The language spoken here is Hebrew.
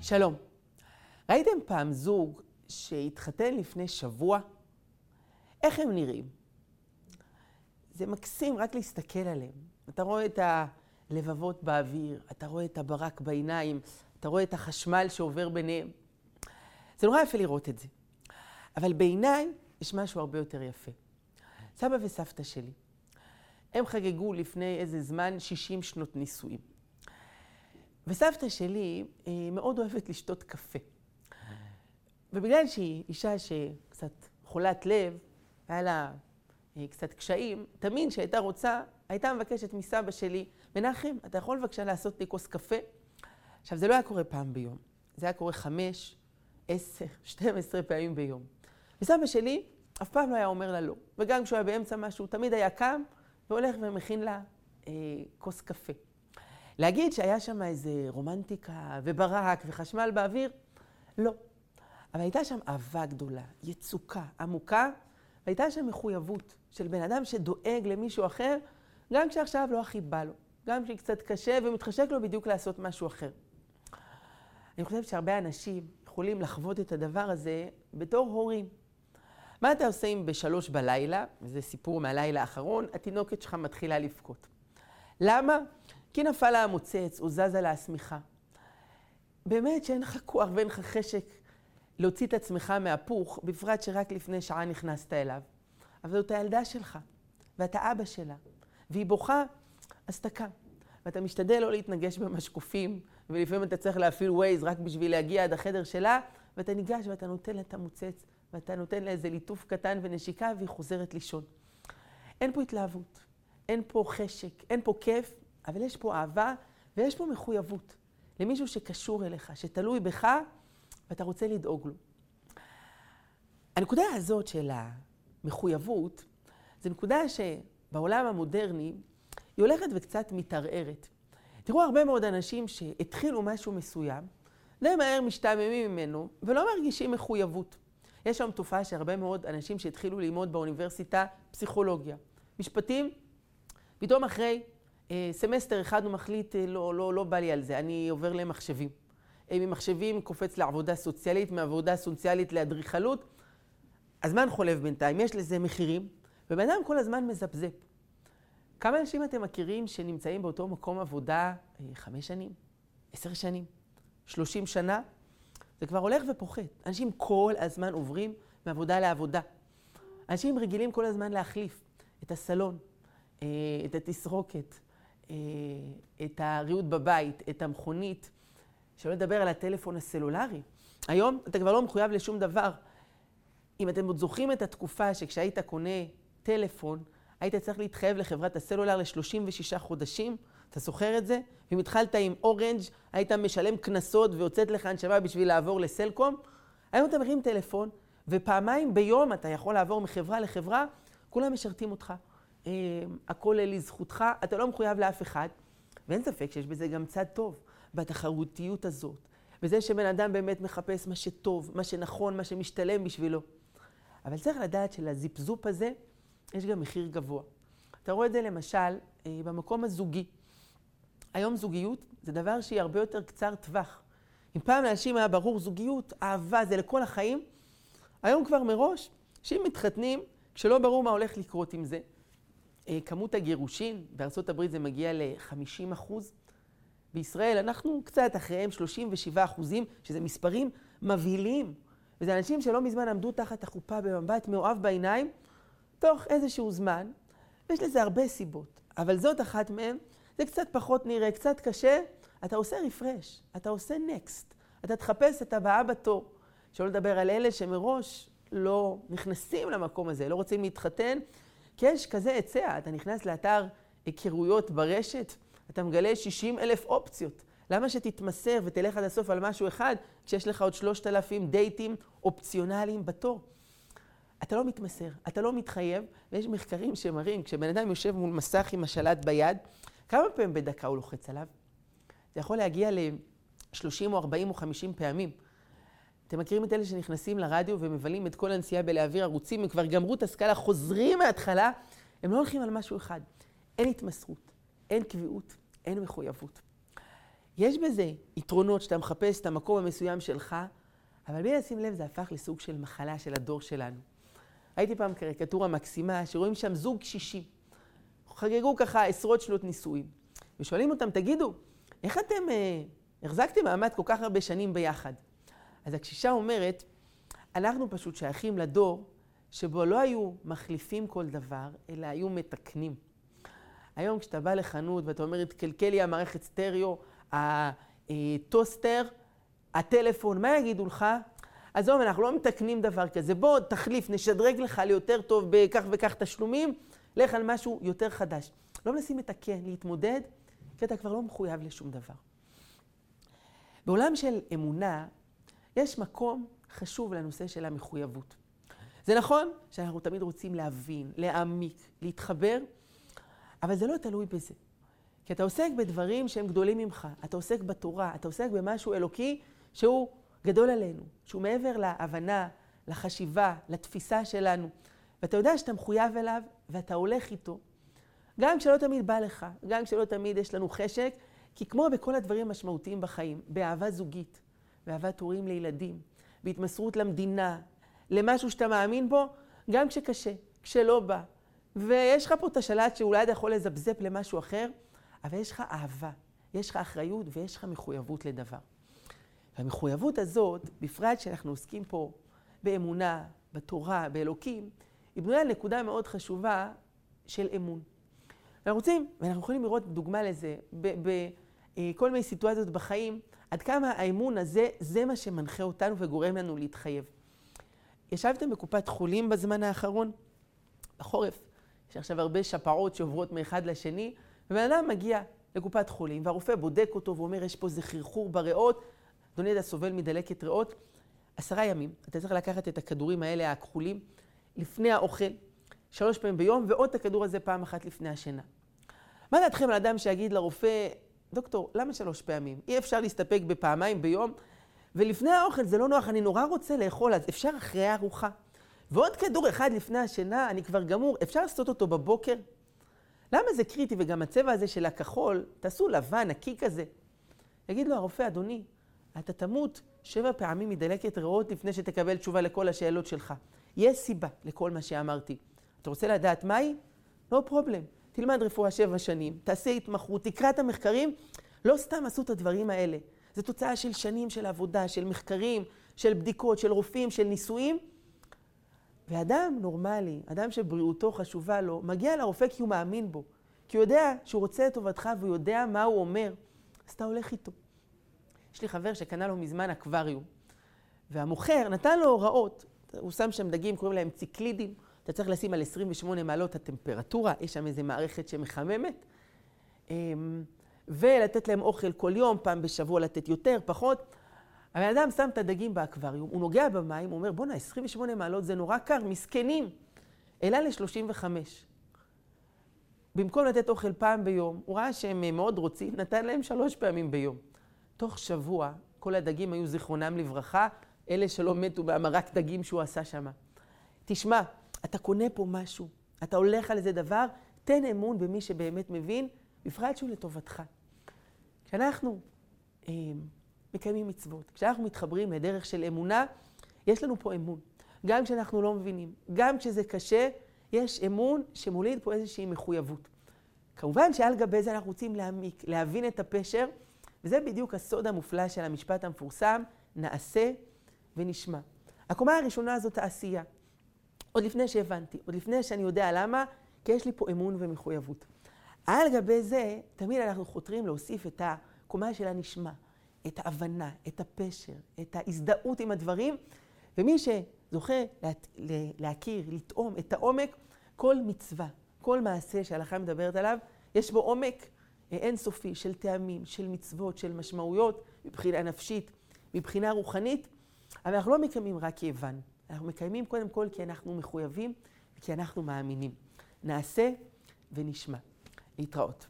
שלום. ראיתם פעם זוג שהתחתן לפני שבוע? איך הם נראים? זה מקסים רק להסתכל עליהם. אתה רואה את הלבבות באוויר, אתה רואה את הברק בעיניים, אתה רואה את החשמל שעובר ביניהם. זה נורא יפה לראות את זה. אבל בעיניי יש משהו הרבה יותר יפה. סבא וסבתא שלי, הם חגגו לפני איזה זמן 60 שנות נישואים. וסבתא שלי מאוד אוהבת לשתות קפה. ובגלל שהיא אישה שקצת חולת לב, היה לה קצת קשיים, תמיד שהייתה רוצה, הייתה מבקשת מסבא שלי, מנחם, אתה יכול בבקשה לעשות לי כוס קפה? עכשיו, זה לא היה קורה פעם ביום. זה היה קורה 5, 10, 12 פעמים ביום. וסבא שלי אף פעם לא היה אומר לה לא. וגם כשהוא היה באמצע משהו, תמיד היה קם והולך ומכין לה כוס קפה. להגיד שהיה שם איזה רומנטיקה וברק וחשמל באוויר? לא. אבל הייתה שם אהבה גדולה, יצוקה, עמוקה, והייתה שם מחויבות של בן אדם שדואג למישהו אחר, גם כשעכשיו לא הכי בא לו, גם כשקצת קשה ומתחשק לו בדיוק לעשות משהו אחר. אני חושבת שהרבה אנשים יכולים לחוות את הדבר הזה בתור הורים. מה אתה עושה אם ב3 בלילה, וזה סיפור מהלילה האחרון, התינוקת שלך מתחילה לבכות? למה? כי נפל לה המוצץ, הוא זזה לה השמיכה. באמת שאין לך כוח ואין לך חשק להוציא את עצמך מהפוך, בפרט שרק לפני שעה נכנסת אליו. אבל זאת הילדה שלך, ואתה אבא שלה, והיא בוכה, אז אתה קם. ואתה משתדל לא להתנגש במשקופים, ולפעמים אתה צריך להפעיל ווייז רק בשביל להגיע עד החדר שלה, ואתה ניגש ואתה נותן לה את המוצץ, ואתה נותן לה איזה ליטוף קטן ונשיקה, והיא חוזרת לישון. אין פה התלהבות, אין פה חשק, אין פה כיף, אבל יש פה אהבה ויש פה מחויבות למישהו שקשור אליך, שתלוי בך, ואתה רוצה לדאוג לו. הנקודה הזאת של המחויבות, זו נקודה שבעולם המודרני היא הולכת וקצת מתערערת. תראו הרבה מאוד אנשים שהתחילו משהו מסוים, די מהר משתעממים ממנו ולא מרגישים מחויבות. יש שם תופעה שהרבה מאוד אנשים שהתחילו ללמוד באוניברסיטה פסיכולוגיה, משפטים, פתאום אחרי סמסטר אחד הוא מחליט, לא בא לי על זה, אני עובר למחשבים. ממחשבים קופץ לעבודה סוציאלית, מעבודה סוציאלית לאדריכלות. הזמן חולף בינתיים, יש לזה מחירים, ובן אדם כל הזמן מזפזפ. כמה אנשים אתם מכירים שנמצאים באותו מקום עבודה 5 שנים, 10 שנים, 30 שנה? זה כבר הולך ופוחת. אנשים כל הזמן עוברים מעבודה לעבודה. אנשים רגילים כל הזמן להחליף את הסלון, את התסרוקת, את הריהוט בבית, את המכונית, שלא לדבר על הטלפון הסלולרי. היום אתה כבר לא מחויב לשום דבר. אם אתם עוד זוכרים את התקופה שכשהיית קונה טלפון, היית צריך להתחייב לחברת הסלולר ל36 חודשים, אתה זוכר את זה? ואם התחלת עם אורנג' היית משלם קנסות ויוצאת לך הנשמה בשביל לעבור לסלקום. היום אתה מרים טלפון, ופעמיים ביום אתה יכול לעבור מחברה לחברה, כולם משרתים אותך. הכל לזכותך, אתה לא מחויב לאף אחד, ואין ספק שיש בזה גם צד טוב, בתחרותיות הזאת, בזה שבן אדם באמת מחפש מה שטוב, מה שנכון, מה שמשתלם בשבילו. אבל צריך לדעת שלזיפזופ הזה יש גם מחיר גבוה. אתה רואה את זה למשל במקום הזוגי. היום זוגיות זה דבר שהיא הרבה יותר קצר טווח. אם פעם לאנשים היה ברור זוגיות, אהבה זה לכל החיים, היום כבר מראש, שאם מתחתנים, כשלא ברור מה הולך לקרות עם זה, כמות הגירושין, בארצות הברית זה מגיע ל50%. בישראל אנחנו קצת אחריהם 37%, שזה מספרים מבהילים. וזה אנשים שלא מזמן עמדו תחת החופה במבט מאוהב בעיניים, תוך איזשהו זמן, ויש לזה הרבה סיבות. אבל זאת אחת מהן, זה קצת פחות נראה, קצת קשה, אתה עושה רפרש, אתה עושה נקסט, אתה תחפש את הבאה בתור. שלא לדבר על אלה שמראש לא נכנסים למקום הזה, לא רוצים להתחתן, כי יש כזה היצע, אתה נכנס לאתר היכרויות ברשת, אתה מגלה 60,000 אופציות. למה שתתמסר ותלך עד הסוף על משהו אחד, כשיש לך עוד 3,000 דייטים אופציונליים בתור? אתה לא מתמסר, אתה לא מתחייב, ויש מחקרים שמראים, כשבן אדם יושב מול מסך עם השלט ביד, כמה פעמים בדקה הוא לוחץ עליו? זה יכול להגיע ל30 או 40 או 50 פעמים. אתם מכירים את אלה שנכנסים לרדיו ומבלים את כל הנסיעה בלהעביר ערוצים, הם כבר גמרו את הסקאלה, חוזרים מההתחלה, הם לא הולכים על משהו אחד. אין התמסרות, אין קביעות, אין מחויבות. יש בזה יתרונות שאתה מחפש את המקום המסוים שלך, אבל בלי לשים לב זה הפך לסוג של מחלה של הדור שלנו. ראיתי פעם קריקטורה מקסימה שרואים שם זוג קשישים. חגגו ככה עשרות שנות נישואים. ושואלים אותם, תגידו, איך אתם החזקתם מעמד כל כך הרבה שנים ביחד? אז הקשישה אומרת, אנחנו פשוט שייכים לדור שבו לא היו מחליפים כל דבר, אלא היו מתקנים. היום כשאתה בא לחנות ואתה אומר, תקלקל לי המערכת סטריאו, הטוסטר, הטלפון, מה יגידו לך? אז אנחנו לא מתקנים דבר כזה. בוא תחליף, נשדרג לך ליותר טוב בכך וכך תשלומים, לך על משהו יותר חדש. לא מנסים לתקן, להתמודד, כי אתה כבר לא מחויב לשום דבר. בעולם של אמונה, יש מקום חשוב לנושא של המחויבות. זה נכון שאנחנו תמיד רוצים להבין, להעמיק, להתחבר, אבל זה לא תלוי בזה. כי אתה עוסק בדברים שהם גדולים ממך, אתה עוסק בתורה, אתה עוסק במשהו אלוקי שהוא גדול עלינו, שהוא מעבר להבנה, לחשיבה, לתפיסה שלנו. ואתה יודע שאתה מחויב אליו ואתה הולך איתו. גם כשלא תמיד בא לך, גם כשלא תמיד יש לנו חשק, כי כמו בכל הדברים המשמעותיים בחיים, באהבה זוגית, באהבת הורים לילדים, בהתמסרות למדינה, למשהו שאתה מאמין בו, גם כשקשה, כשלא בא. ויש לך פה את השלט שאולי אתה יכול לזבזב למשהו אחר, אבל יש לך אהבה, יש לך אחריות ויש לך מחויבות לדבר. והמחויבות הזאת, בפרט שאנחנו עוסקים פה באמונה, בתורה, באלוקים, היא בנויה על נקודה מאוד חשובה של אמון. אנחנו רוצים, ואנחנו יכולים לראות דוגמה לזה, בכל מיני סיטואציות בחיים, עד כמה האמון הזה, זה מה שמנחה אותנו וגורם לנו להתחייב. ישבתם בקופת חולים בזמן האחרון? בחורף. יש עכשיו הרבה שפעות שעוברות מאחד לשני, ובן אדם מגיע לקופת חולים, והרופא בודק אותו ואומר, יש פה איזה חרחור בריאות, אדוני, אתה סובל מדלקת ריאות. 10 ימים, אתה צריך לקחת את הכדורים האלה הכחולים, לפני האוכל, 3 פעמים ביום, ועוד את הכדור הזה פעם אחת לפני השינה. מה דעתכם על אדם שיגיד לרופא, דוקטור, למה 3 פעמים? אי אפשר להסתפק בפעמיים ביום, ולפני האוכל זה לא נוח, אני נורא רוצה לאכול, אז אפשר אחרי הארוחה. ועוד כדור אחד לפני השינה, אני כבר גמור, אפשר לעשות אותו בבוקר? למה זה קריטי? וגם הצבע הזה של הכחול, תעשו לבן, נקי כזה. יגיד לו הרופא, אדוני, אתה תמות 7 פעמים מדלקת ריאות לפני שתקבל תשובה לכל השאלות שלך. יש סיבה לכל מה שאמרתי. אתה רוצה לדעת מהי? לא פרובלם. תלמד רפואה 7 שנים, תעשה התמחות, תקרא את המחקרים. לא סתם עשו את הדברים האלה. זו תוצאה של שנים של עבודה, של מחקרים, של בדיקות, של רופאים, של ניסויים. ואדם נורמלי, אדם שבריאותו חשובה לו, מגיע לרופא כי הוא מאמין בו. כי הוא יודע שהוא רוצה את טובתך והוא יודע מה הוא אומר. אז אתה הולך איתו. יש לי חבר שקנה לו מזמן אקווריום. והמוכר נתן לו הוראות. הוא שם שם דגים, קוראים להם ציקלידים. אתה צריך לשים על 28 מעלות הטמפרטורה. יש שם איזו מערכת שמחממת. ולתת להם אוכל כל יום, פעם בשבוע לתת יותר, פחות. הבן אדם שם את הדגים באקווריום, הוא נוגע במים, הוא אומר, בונה, 28 מעלות זה נורא קר, מסכנים. אלא ל-35. במקום לתת אוכל פעם ביום, הוא ראה שהם מאוד רוצים, נתן להם 3 פעמים ביום. תוך שבוע, כל הדגים היו זיכרונם לברכה, אלה שלא מתו בהמרק דגים שהוא עשה שם. תשמע, אתה קונה פה משהו, אתה הולך על איזה דבר, תן אמון במי שבאמת מבין, בפרט שהוא לטובתך. כשאנחנו מקיימים מצוות, כשאנחנו מתחברים לדרך של אמונה, יש לנו פה אמון. גם כשאנחנו לא מבינים, גם כשזה קשה, יש אמון שמוליד פה איזושהי מחויבות. כמובן שעל גבי זה אנחנו רוצים להעמיק, להבין את הפשר, וזה בדיוק הסוד המופלא של המשפט המפורסם, נעשה ונשמע. הקומה הראשונה הזאת העשייה. עוד לפני שהבנתי, עוד לפני שאני יודע למה, כי יש לי פה אמון ומחויבות. על גבי זה, תמיד אנחנו חותרים להוסיף את הקומה של הנשמע, את ההבנה, את הפשר, את ההזדהות עם הדברים, ומי שזוכה להכיר, לטעום את העומק, כל מצווה, כל מעשה שההלכה מדברת עליו, יש בו עומק אינסופי של טעמים, של מצוות, של משמעויות, מבחינה נפשית, מבחינה רוחנית, אבל אנחנו לא מקיימים רק כי הבנו. אנחנו מקיימים קודם כל כי אנחנו מחויבים וכי אנחנו מאמינים. נעשה ונשמע. להתראות.